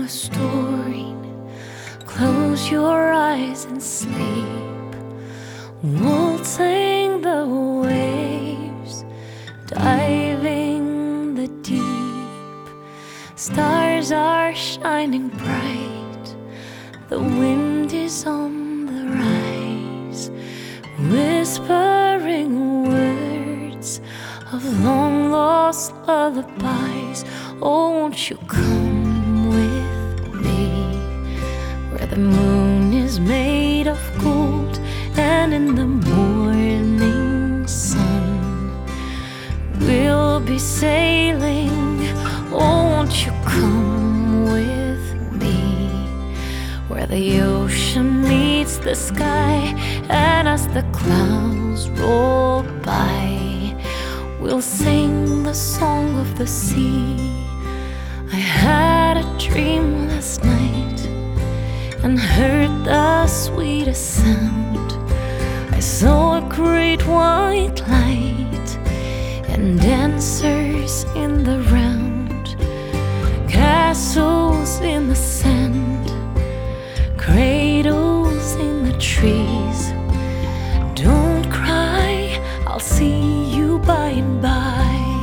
restoring. Close your eyes and sleep, waltzing the waves, diving the deep. Stars are shining bright, the wind is on the rise, whispering words of long lost lullabies. Oh, won't you come with me, where the moon is made of gold, and in the morning sun we'll be sailing. Oh, won't you come with me, where the ocean meets the sky, and as the clouds roll by, we'll sing the song of the sea. I had a dream last night and heard the sweetest sound. I saw a great white light and dancers in the round, castles in the sand, cradles in the trees. Don't cry, I'll see you by and by.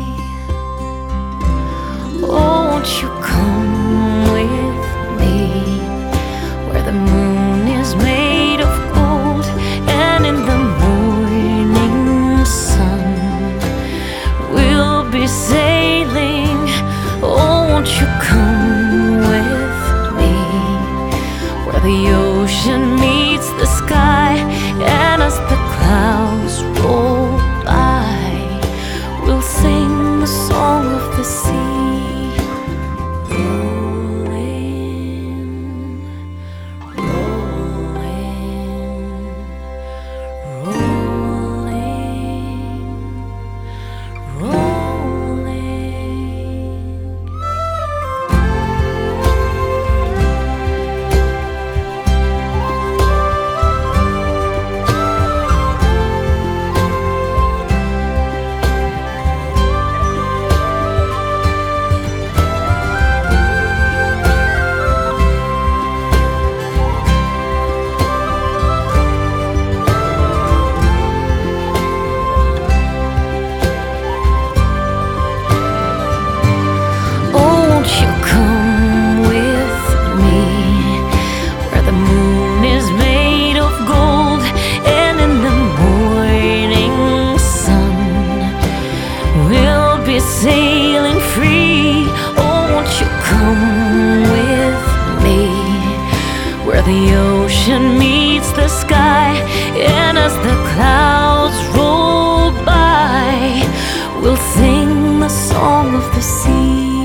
Oh, won't you come with me, where the moon is made of gold, and in the morning sun we'll be sailing. Oh, won't you come with me, where the ocean meets the sky, and as the clouds roll by, we'll sing the song of the sea. Sailing free. Oh, won't you come with me, where the ocean meets the sky, and as the clouds roll by, we'll sing the song of the sea.